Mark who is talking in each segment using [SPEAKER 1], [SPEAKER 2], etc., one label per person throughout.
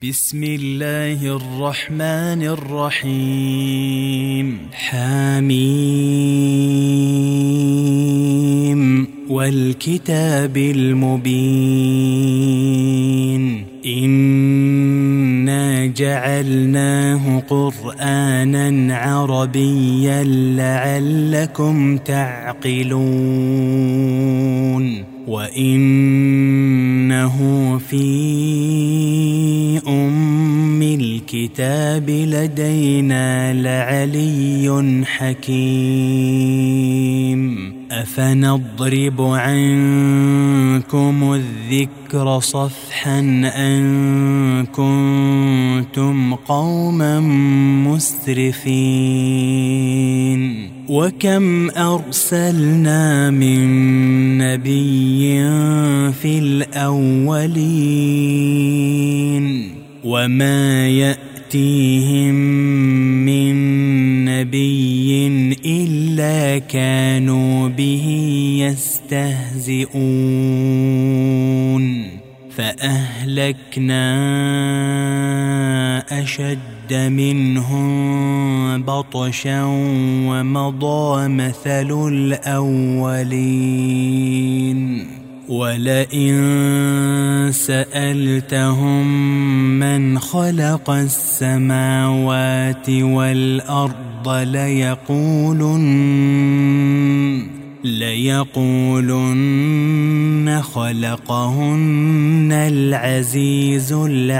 [SPEAKER 1] بسم الله الرحمن الرحيم. حميم والكتاب المبين. إنا جعلناه قرآنا عربيا لعلكم تعقلون. وإنه في الكتاب لدينا لعلي حكيم. أفنضرب عنكم الذكر صفحا أن كنتم قوما مسرفين. وكم أرسلنا من نبي في الأولين وما يأتيهم من نبي إلا كانوا به يستهزئون. فأهلكنا أشد منهم بطشا ومضى مثل الأولين. ولئن سألتهم من خلق السماوات والأرض ليقولن خلقهن العزيز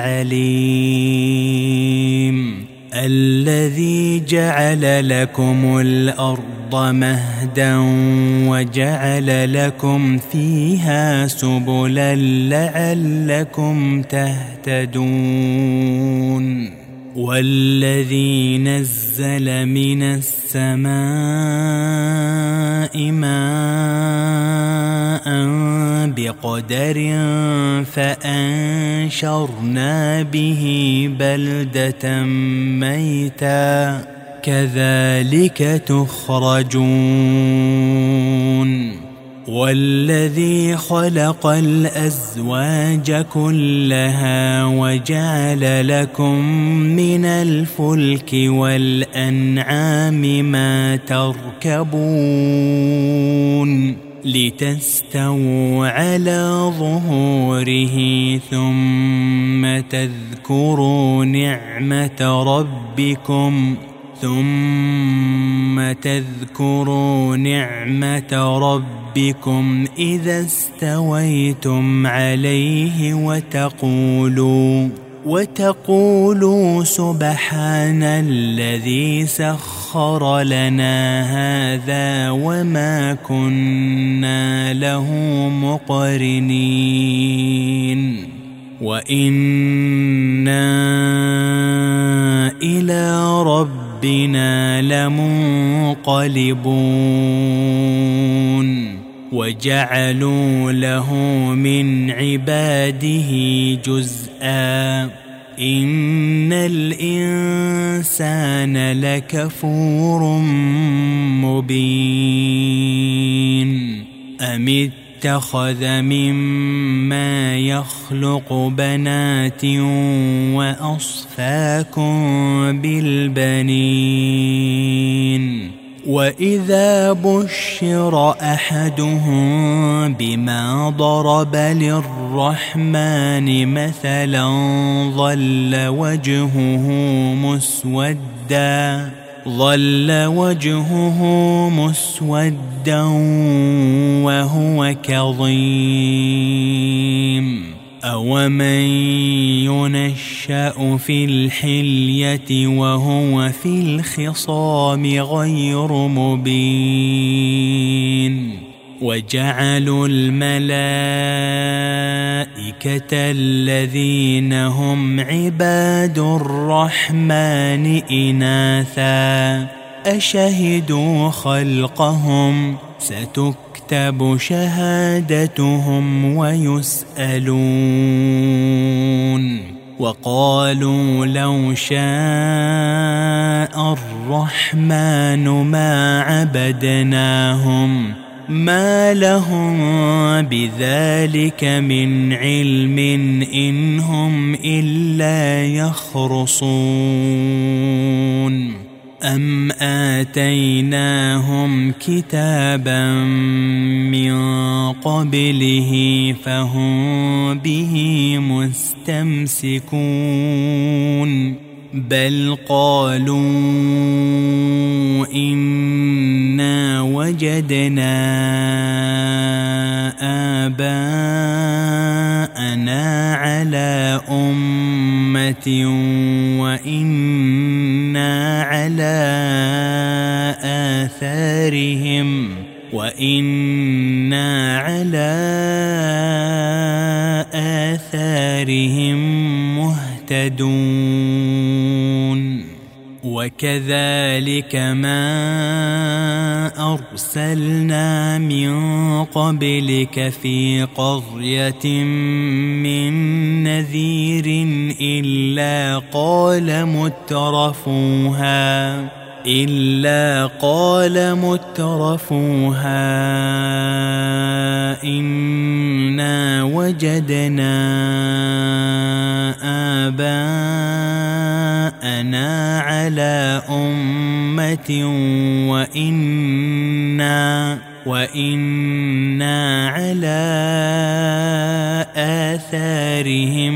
[SPEAKER 1] العليم. الذي جعل لكم الأرض مهدا وجعل لكم فيها سبلا لعلكم تهتدون. والذي نزل من السماء ماء بقدر فأنشرنا به بلدة ميتا كذلك تخرجون. والذي خلق الأزواج كلها وجعل لكم من الفلك والأنعام ما تركبون لتستووا على ظهوره ثم تذكروا نعمة ربكم إذا استويتم عليه وتقولوا سبحان الذي سخر لنا هذا وما كنا له مقرنين. وإنا إلى ربنا لمنقلبون. وجعلوا له من عباده جزءا. إن الإنسان لكفور مبين. أم اتخذ مما يخلق بنات وأصفاكم بالبنين. وإذا بشر أحدهم بما ضرب للرحمن مثلا ظل وجهه مسودا وهو كظيم. أومن ينشأ في الحلية وهو في الخصام غير مبين. وجعلوا الملائكة الذين هم عباد الرحمن إناثا أشهدوا خلقهم ستكتب شهادتهم ويسألون. وقالوا لو شاء الرحمن ما عبدناهم ما لهم بذلك من علم إن هم إلا يخرصون أم آتيناهم كتابا من قبله فهم به مستمسكون بل قالوا إنا وجدنا آباءنا على أمة وإنا على آثارهم مهتدون وكذلك ما أرسلنا من قبلك في قرية من نذير إلا قال مترفوها إنا وجدنا آباءنا على أمة وإنا على آثارهم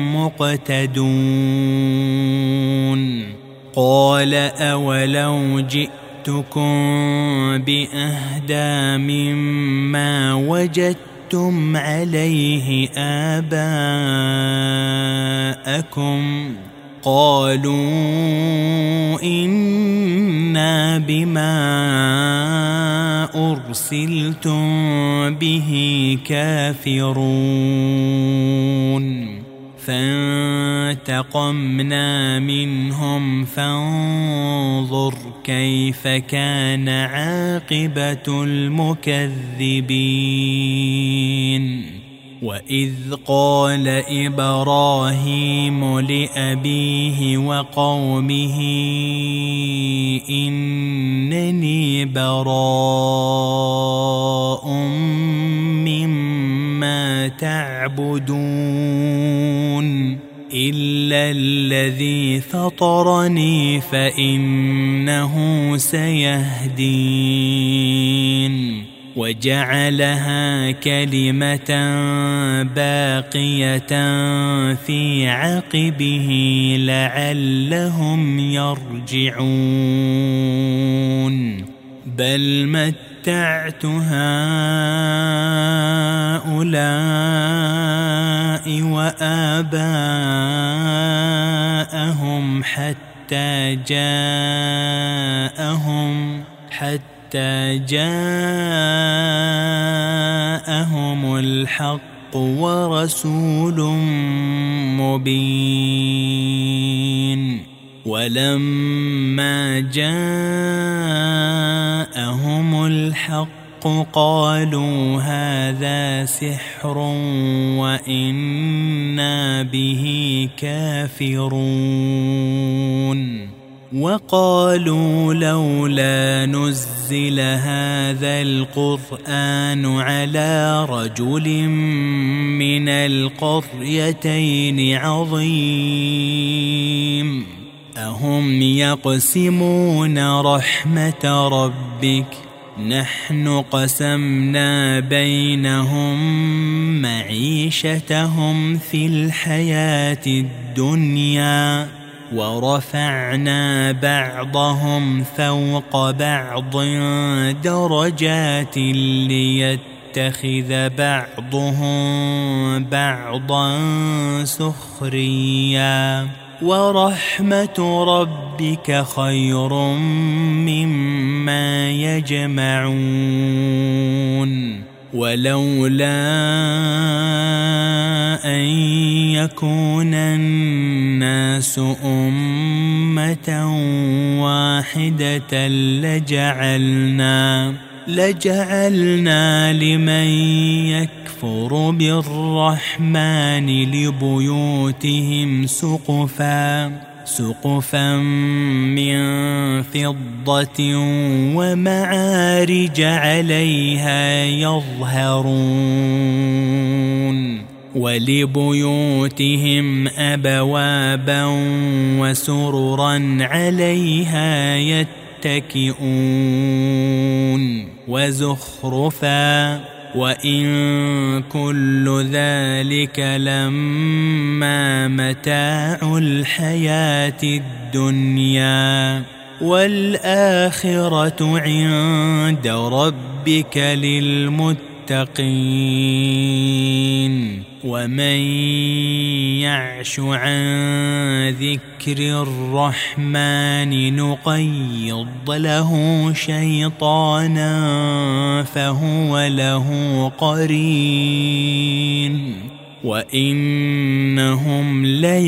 [SPEAKER 1] مقتدون قال أولو جئتكم بأهدى مما وجدتم عليه آباءكم قالوا إنا بما أرسلتم به كافرون فانتقمنا منهم فانظر كيف كان عاقبة المكذبين وإذ قال إبراهيم لأبيه وقومه إنني براء مما تعبدون إلا الذي فطرني فإنه سيهدين وجعلها كلمة باقية في عقبه لعلهم يرجعون بل متعت هؤلاء وآباءهم حتى جاءهم الحق ورسول مبين ولما جاءهم الحق قالوا هذا سحر وإنا به كافرون وقالوا لولا نزل هذا القرآن على رجل من القريتين عظيم أهم يقسمون رحمة ربك نحن قسمنا بينهم معيشتهم في الحياة الدنيا ورفعنا بعضهم فوق بعض درجات ليتخذ بعضهم بعضا سخريا ورحمة ربك خير مما يجمعون ولولا أن يكون الناس أمة واحدة لجعلنا لمن يكفر بالرحمن لبيوتهم سقفا من فضة ومعارج عليها يظهرون ولبيوتهم أبوابا وسررا عليها يتكئون وزخرفا وإن كل ذلك لما متاع الحياة الدنيا والآخرة عند ربك للمتقين ومن يعش عن ذكر الرحمن نقيض له شيطانا فهو له قرين وإنهم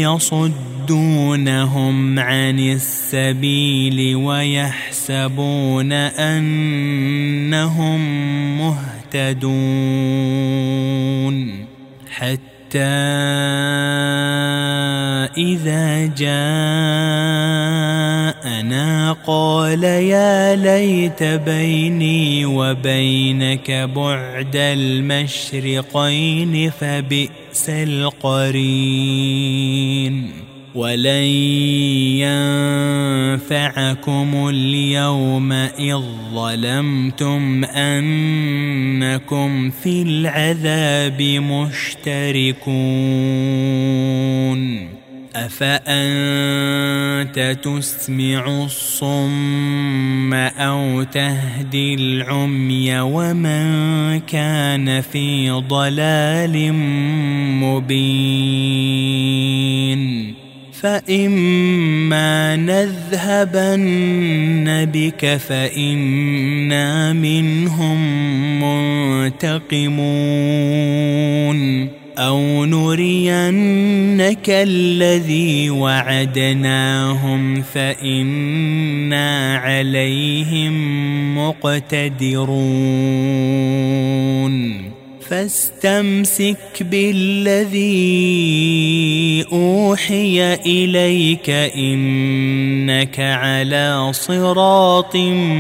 [SPEAKER 1] ليصدونهم عن السبيل ويحسبون أنهم مهتدون حتى إذا جاءنا قال يا ليت بيني وبينك بعد المشرقين فبئس القرين ولن ينفعكم اليوم إذ ظلمتم أنكم في العذاب مشتركون أفأنت تسمع الصم أو تهدي العمي ومن كان في ضلال مبين فإما نذهبن بك فإنا منهم منتقمون أو نرينك الذي وعدناهم فإنا عليهم مقتدرون فاستمسك بالذي أوحي إليك إنك على صراط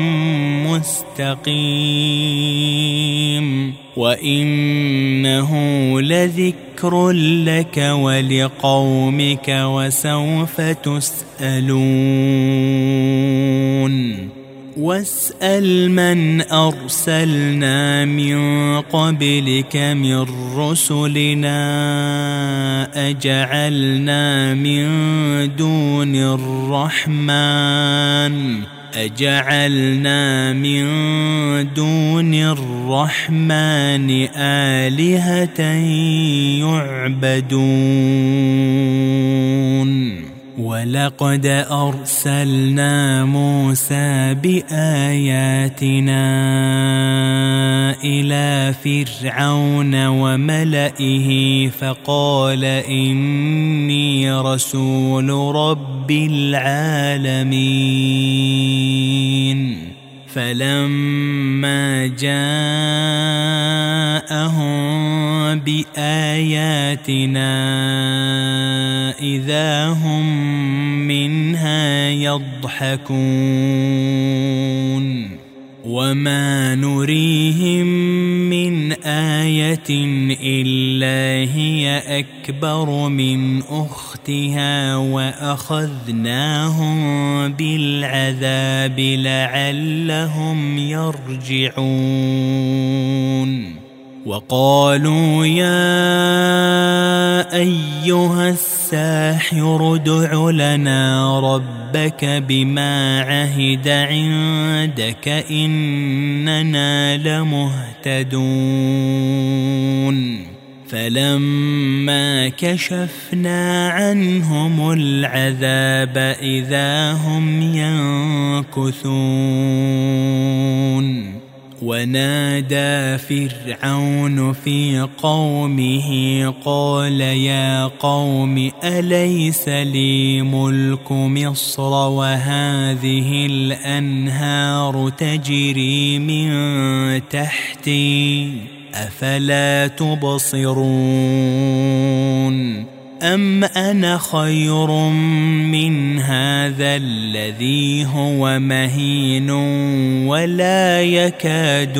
[SPEAKER 1] مستقيم وإنه لذكر لك ولقومك وسوف تسألون واسأل من أرسلنا من قبلك من رسلنا أجعلنا من دون الرحمن آلهة يعبدون ولقد أرسلنا موسى بآياتنا إلى فرعون وملئه فقال إني رسول رب العالمين فلما جاءهم بآياتنا إذا هم منها يضحكون وما نريهم من آية إلا هي أكبر من أختها وأخذناهم بالعذاب لعلهم يرجعون وقالوا يا أيها الساحر ادع لنا ربك بما عهد عندك إننا لمهتدون فلما كشفنا عنهم العذاب إذا هم ينكثون ونادى فرعون في قومه قال يا قوم أليس لي ملك مصر وهذه الأنهار تجري من تحتي أفلا تبصرون أم أنا خير من هذا الذي هو مهين ولا يكاد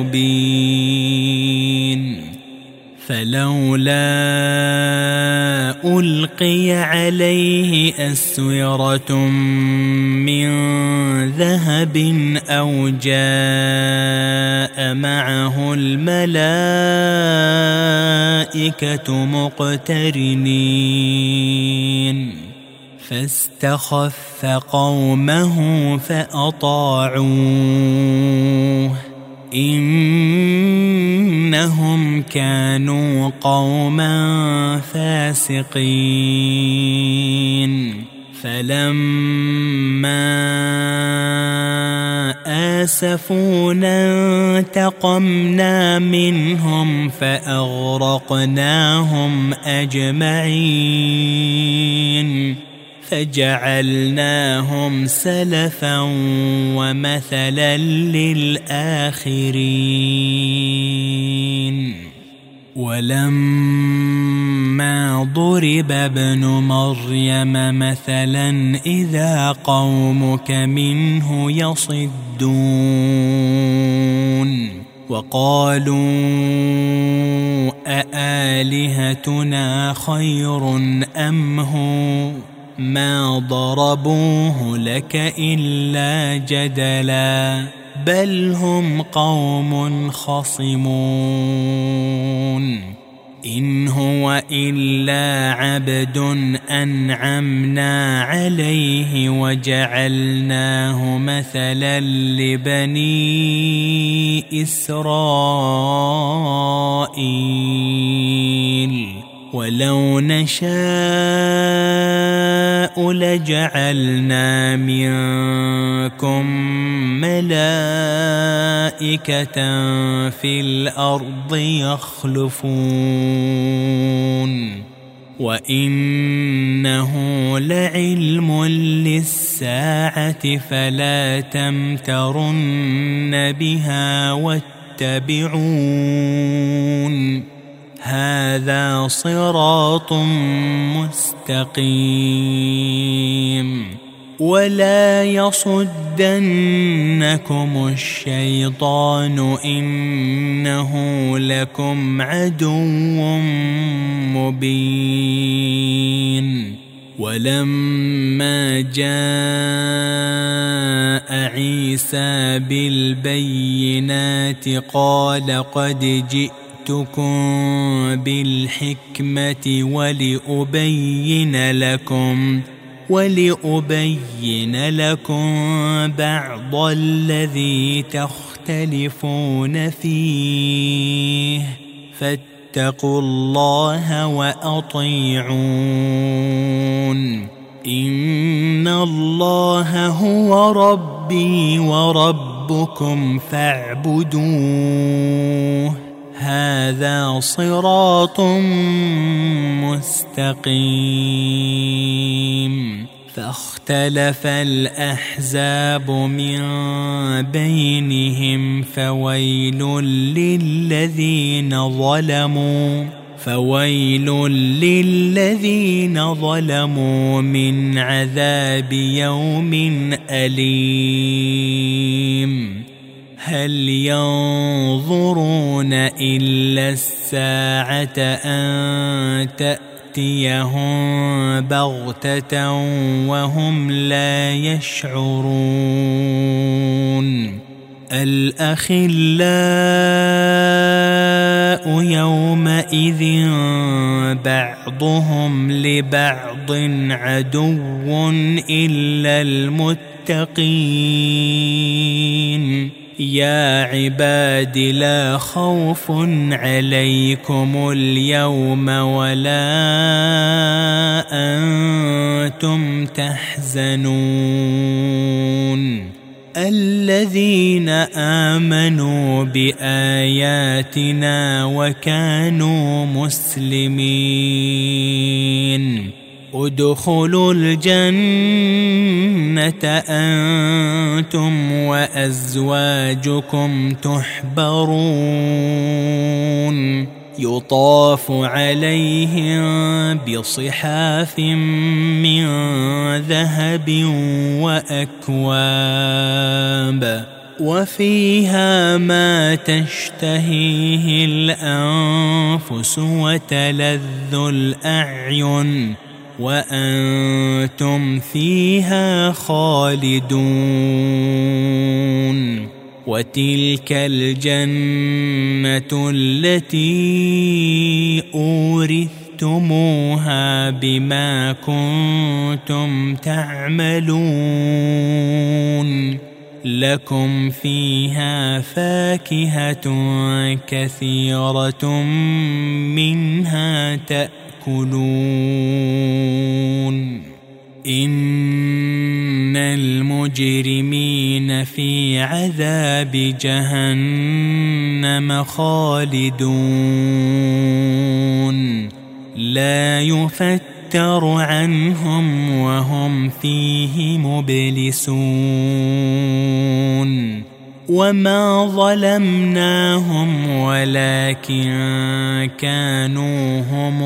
[SPEAKER 1] يبين فلولا ألقي عليه أسورة من ذهب أو جاء معه الملائكة مقترنين فاستخف قومه فأطاعوه إنهم كانوا قوما فاسقين فلما آسفونا انتقمنا منهم فأغرقناهم أجمعين فجعلناهم سلفا ومثلا للآخرين ولما ضرب ابن مريم مثلا إذا قومك منه يصدون وقالوا أآلهتنا خير أم هو ما ضربوه لك إلا جدلا بل هم قوم خصمون إن هو إلا عبد أنعمنا عليه وجعلناه مثلا لبني إسرائيل ولو نشاء لجعلنا منكم ملائكة في الأرض يخلفون وإنه لعلم للساعة فلا تمترن بها واتبعون هذا صراط مستقيم ولا يصدنكم الشيطان إنه لكم عدو مبين ولما جاء عيسى بالبينات قال قد جئتكم بالحكمة ولأبين لكم بعض الذي تختلفون فيه فاتقوا الله وأطيعون إن الله هو ربي وربكم فاعبدوه هذا صراط مستقيم فاختلف الأحزاب من بينهم فويل للذين ظلموا من عذاب يوم أليم هل ينظرون إلا الساعة أن تأتيهم بغتة وهم لا يشعرون الأخلاء يومئذ بعضهم لبعض عدو إلا المتقين يا عباد لا خوف عليكم اليوم ولا أنتم تحزنون الذين آمنوا بآياتنا وكانوا مسلمين ادخلوا الجنة أنتم وأزواجكم تحبرون يطاف عليهم بصحاف من ذهب وأكواب وفيها ما تشتهيه الأنفس وتلذ الأعين وأنتم فيها خالدون. وتلك الجنة التي أورثتموها بما كنتم تعملون لكم فيها فاكهة كثيرة منها تأكلون. إن المجرمين في عذاب جهنم خالدون لا يفتر عنهم وهم فيه مبلسون. وما ظلمناهم ولكن كانوا هم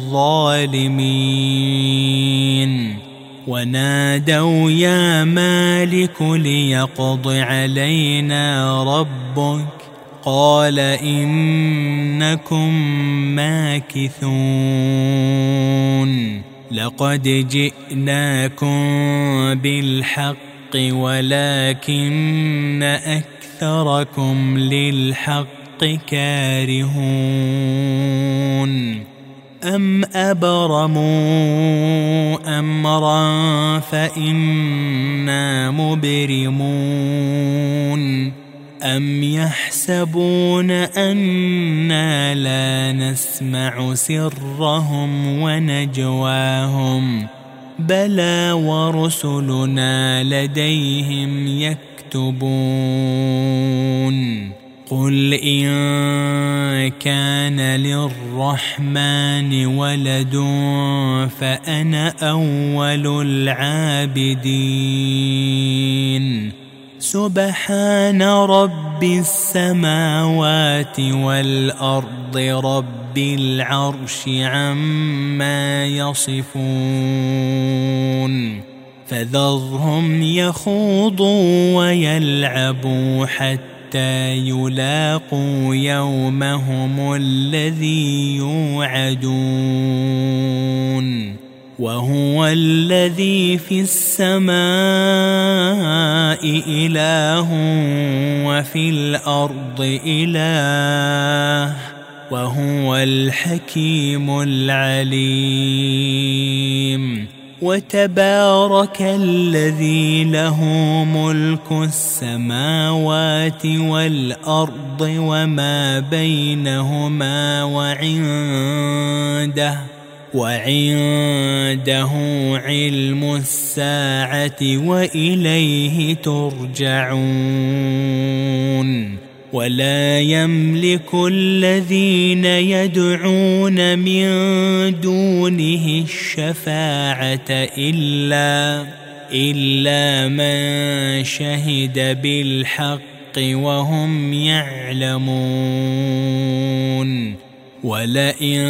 [SPEAKER 1] الظالمين. ونادوا يا مالك ليقض علينا ربك قال إنكم ماكثون. لقد جئناكم بالحق ولكن أكثركم للحق كارهون. أم أبرموا أمرا فإنا مبرمون. أم يحسبون أنا لا نسمع سرهم ونجواهم بلى ورسلنا لديهم يكتبون. قل إن كان للرحمن ولد فأنا أول العابدين. سبحان رب السماوات والأرض رب العرش عما يصفون. فذرهم يخوضوا ويلعبوا حتى يلاقوا يومهم الذي يوعدون. وهو الذي في السماء إله وفي الأرض إله وهو الحكيم العليم. وتبارك الذي له ملك السماوات والأرض وما بينهما وعنده علم الساعة وإليه ترجعون. ولا يملك الذين يدعون من دونه الشفاعة إلا من شهد بالحق وهم يعلمون. ولئن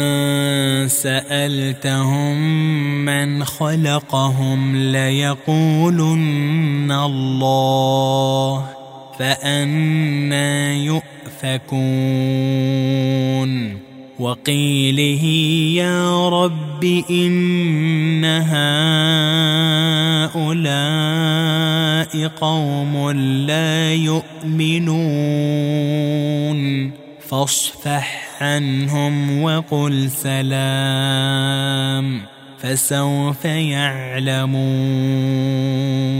[SPEAKER 1] سألتهم من خلقهم ليقولن الله فأنى يؤفكون. وقيله يا رب إن هؤلاء قوم لا يؤمنون فاصفح عنهم وقل سلام فسوف يعلمون.